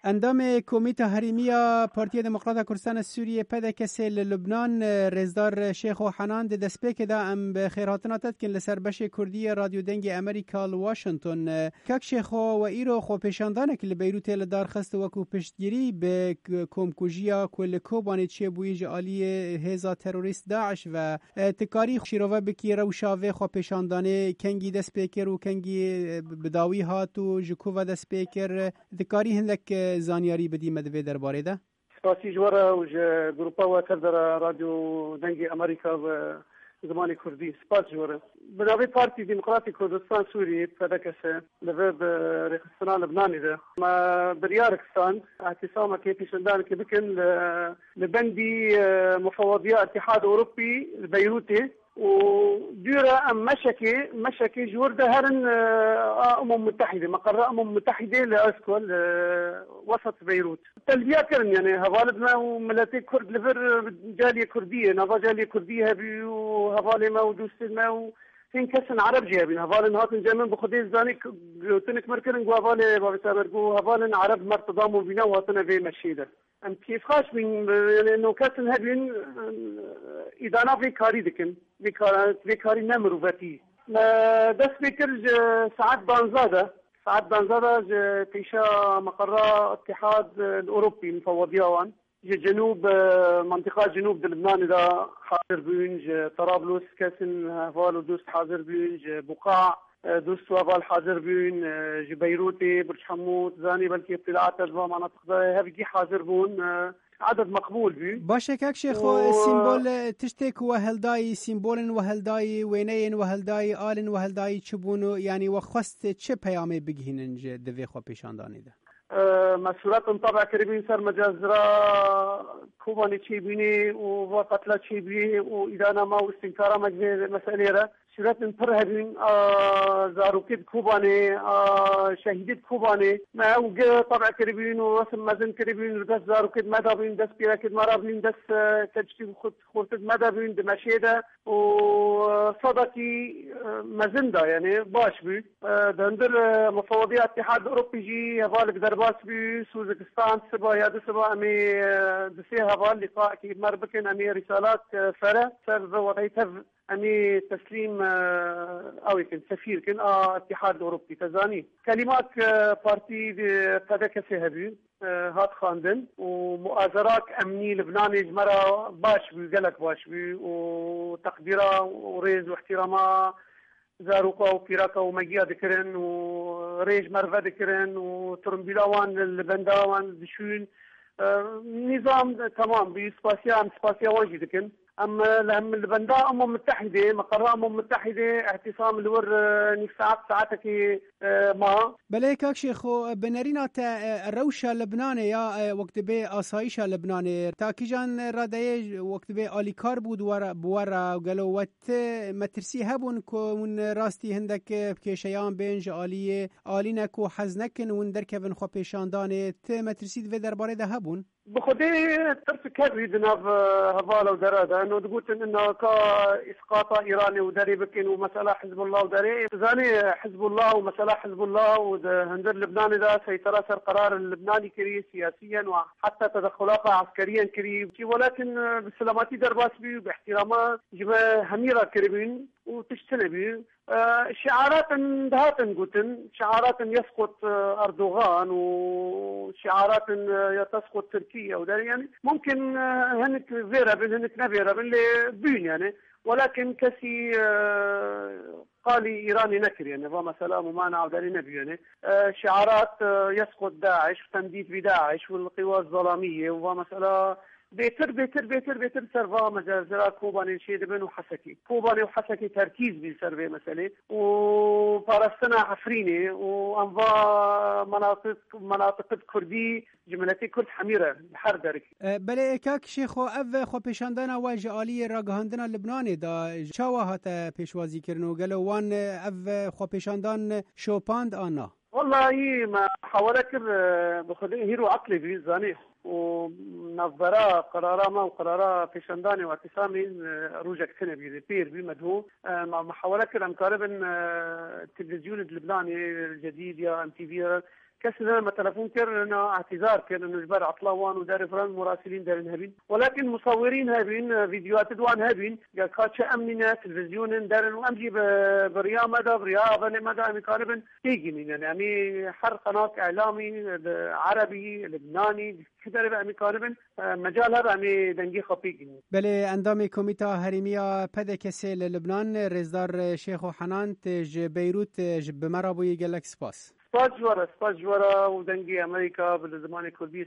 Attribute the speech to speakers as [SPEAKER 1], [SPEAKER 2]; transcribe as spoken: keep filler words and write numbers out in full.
[SPEAKER 1] اندام کمیته هریمیا پارتی دموکرات کردستان سوریه پدا کسی لبنان رزدار شیخ و حنان ده دسپیک دا ام بخیراتنا تدکن لسر بش کردی رادیو دنگ امریکا واشنطن کک شیخ و ایرو خو پیشاندانه که لبیروت لدار خست وکو پشتگیری به کمکوژیا کل کوبانی چه بویج آلی هزا تروریست داعش و تکاری شیروه بکی روشاوه خو پیشاندانه کنگی دسپیکر و کنگی بداوی هاتو جکو و دسپیکر تکاری هندک زانیاری بدی مدوی درباره ده؟
[SPEAKER 2] سپاسی جواره و گروپا و تردر رادیو دنگی امریکا و زمانی کردی سپاس جواره بنابی پارتی دموکراتی کردستان سوریه پدکسه لبه برخستان لبنانی ده ما برياركستان اعتصامه كي پیشندان که بکن لبندی مفوضیه اتحاد اوروبی بيروتي وديرة أم مشكي مشكي جورده هرن أمم متحدة مقر أمم متحدة لأسكول وسط بيروت تلبية كرن يعني هفالدنا وملاتي كرد لفر جالية كردية نظا جالية كردية هبي وهفالي ما ودوستين ما و هين كسن عرب جابين هفالن هاتن جامن بخدي الزاني تنك مركرن وهفالي بابي سابرقو هفالن عرب مرتضامو بينا وهاتنا في مشيدة ام كيف خاش من انه كسن هبين ادانا في كاري دكن في كاري نمروفتي دس بكر سعد بانزاده سعد بانزاده تيشا مقر اتحاد الاوروبي مفوضيان جنوب منطقة جنوب لبنان إذا حاضر بينج طرابلس كسن هفالو دوست حاضر بينج بقاع دوست وفال حاضر بين جبيروتي برج حمود زاني بلكي اطلاعات أجواء مناطق ده هفجي حاضر بون عدد مقبول بي
[SPEAKER 1] باشه كاك شيخو و... سيمبول تشتك وهلداي سيمبول وهلداي وينين وهلداي آلن وهلداي چبونو يعني وخست چه پیامه بگهیننج دوی خو پیشاندانی ده
[SPEAKER 2] مسئولات طبعا كريمين سر مجازرة كوباني چي بيني وقتلا چي بيني وإدانا ما واستنكارا مجنة مسألة شرات انترهبين زاروكيد كوباني شهيدت كوباني ما وجه طبعا كريمين ورسم مزن كريمين ودس زاروكيد مدابين دس بيراكيد مرابين دس تجتيب خورتد مدابين دمشيدة وصدقي مزندا يعني باش بي دندر مفوضية اتحاد اوروبي جي هفالك درباس بي سوزكستان سبا ياد سبا امي دسي هفال لقاء كي مربكن امي رسالات فرا سر وضعيتها امي تسليم او يمكن سفير كن اتحاد الاوروبي تزاني كلمات بارتي قدك سهبي هات خاندن ومؤازرات امني لبناني جمرة باش بي قالك باش بي وتقديره وريز واحترامه زاروكا وكيراكا ومجيا ذكرن وريج مرفا ذكرن وترمبيلاوان البنداوان دشون نظام تمام بسباسيا سباسيا واجد ذكرن أما لهم البنداء أمم متحدة مقر أمم متحدة اعتصام الور نفسات ساعتك ما
[SPEAKER 1] بليك شيخو بنرينا تا روشة لبناني يا وقت بي آسايشة لبناني تاكيجان رادايج وقت بي آلي كار بود ورا بورا وقالوا وات مترسي هبون كون راستي هندك بكيشيان بينج آلي آلينك وحزنكن وندركبن خو بيشانداني ت مترسي في درباري ده هبون
[SPEAKER 2] بخدي ترس كبير جناب هفالة ودرادا انه تقول انه كاسقاط ايراني وداري بكين ومسألة حزب الله وداري زاني حزب الله ومسألة حزب الله وهندر لبنان ذا سيطرة سر قرار اللبناني كري سياسيا وحتى تدخلات عسكريا كري ولكن بالسلاماتي درباس بي باحترامات جماعة هميرة كريبين وتشتنى بي شعارات دهاتن قوتن شعارات يسقط أردوغان وشعارات تسقط تركيا وداري يعني ممكن هنك فيرا بن هنك نفيرا بن اللي بين يعني ولكن كسي قالي إيراني نكر يعني فما سلام ومانع وداري نبي يعني شعارات يسقط داعش وتمديد بداعش والقوى الظلامية وفما مسألة بيتر بيتر بيتر بيتر سرفا مجازرة كوباني شيء دبن وحسكي كوباني وحسكي تركيز بالسرفي مسألة وفارستنا عفريني وأنظا مناطق مناطق كردي جملتي كرد حميرة بحر دارك
[SPEAKER 1] بله كاك شيخو أف خو پیشاندنا واجه آلی راگهاندنا لبناني دا چاوا هاتا پیشوازی کرنو گلو وان أف خو پیشاندان شوپاند آنا
[SPEAKER 2] والله ما حاولت كر بخدي هيرو عقلي في زاني ونظرا قرارا ما وقرارا پیشاندانی و اعتصامی روجك سنة بيدي بير بمدهو مع محاولة كر امكاربن التلفزيون اللبناني الجديد يا ام تي في كسنا ما تلفون كرنا اعتذار كان انه جبر عطلاوان ودار فران مراسلين دارن هبين ولكن مصورين هبين فيديوهات دوان هبين قال كاتش امننا تلفزيون دارن وامجي بريا مدى بريا بني مدى امكانبن تيجي يعني حر قناه اعلامي عربي لبناني كدر بامكانبن مجال هذا يعني دنگی خفيق
[SPEAKER 1] بله اندام کمیته هریمیا پدکسی لبنان رزدار شیخ و حنان تج بیروت ج بمرابوی گلک سپاس
[SPEAKER 2] سپاس جوارا سپاس جوارا ودنگی امریکا بالزمان کردی